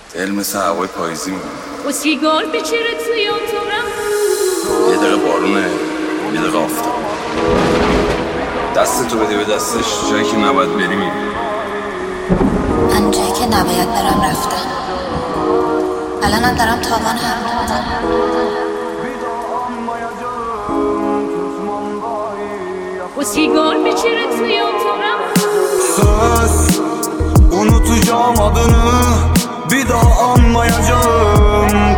دل مثل هوای پاییزی میمونه. و سیگار بچره توی اتاقم. یه دقیقه بارونه، یه دقیقه آفتاب. دستتو بده به دستش، جایی که نباید بری میری. من جایی که نباید برم رفتم. الانم دارم تاوان هم میکنم. و سیگار بچره توی اتاقم. Söz unutacağım adını, bir daha anmayacağım.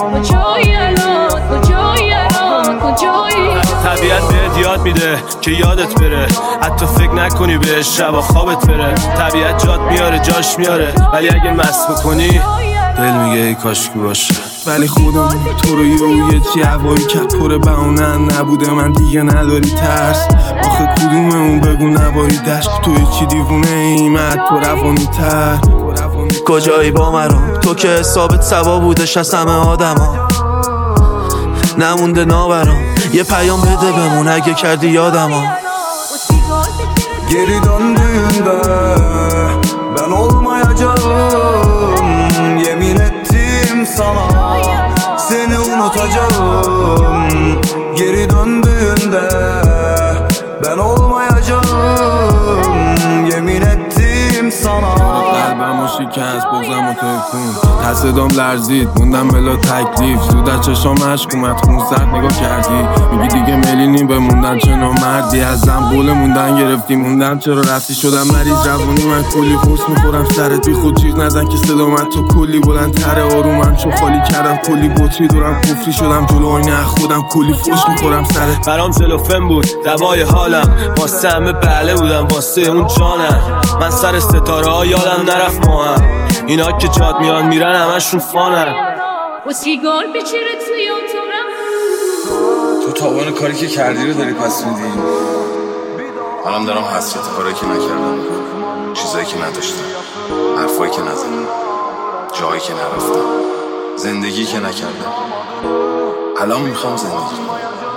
طبیعت بهت یاد میده که یادت بره، حتی فکر نکنی بهش شب خوابت بره. طبیعت جات میاره جاش میاره، ولی اگه مست بکنی دل میگه ای کاشکی باشه. ولی خودم تو رو یه چی هوایی کت پر بهونه نبوده. من دیگه نداری ترس، آخه کدوممون بگو نباری دشت. توی چی دیوونه ایمت تو روانی تر. کجایی با مرام تو که حسابت سوا بودش از همه آدم ها. نمونده ناورام یه پیام بده بمون اگه کردی یادم ها. Geri döndüğünde ben olmayacağım. Yemin ettim sana seni unutacağım. Geri döndüğünde ben olmayacağım. Yemin ettim sana. قلبمو شکست بغزمو تکون، تصدام لرزید موندم بلا تکلیف. زود از چشام عشق اومد خون سرد نگاه کردی. میگی دیگه ملینی بموندن چه نامردی. ازم قول موندن گرفتی موندم چرا رفتی. شدم مریض روانی من کلی قرص میخورم سرت بی خود چیز نزن که صدا من تو کلی بلندتره. آرومم چون خالی کردم کلی بطری دورم کفری شدم جلو آینه خودم کلی فوش میخورم سرت. برام زلوفن بود دوای حالم، واسه همه بله بودم واسه اون جانم. من سر ستاره ها یادم نرفت ما هم، اینا که جاد میان میرن همشون فانن. و سیگار بچره توی اتاقم. تو تاوان کاری که کردی رو داری پس میدی. منم دارم حسرت کاری که نکردم میکنم، چیزایی که نداشتم، حرفایی که نزدم، جایی که نرفتم، زندگی که نکردم. الان میخوام زندگی کنم.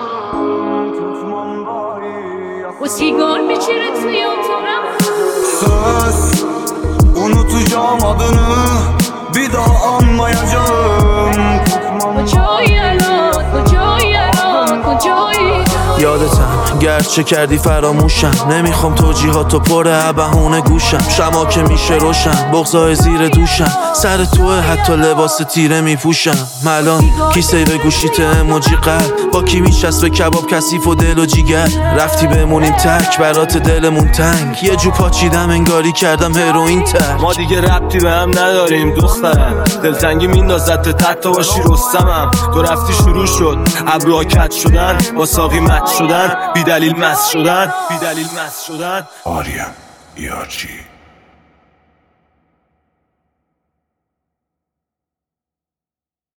و سیگار بچره توی اتاقم. Söz unutacağım adını, bir daha anmayacağım. یادتم گرچه کردی فراموشم. نمیخوام توجیهاتو پر بهونه گوشم. شما که میشه روشن بغضای زیر دوشم. سر توه حتی لباس تیره میپوشم. الان کیسه به گوشیت اموجی قلب. با کی میشست کباب کثیف و دل و جیگر. رفتی بمونیم تک برات دلمون تنگ. یه جو پاچیدم انگاری کردم هروئین ترک. ما دیگه ربطی به هم نداریم دخترم. دلتنگی میندازد حتی باشی رستمم. تو رفتی شروع شد ابروها کج شدن، با ساقی مت شدن، بی دلیل مست شدن، بی دلیل مست شدن. آریا یارچی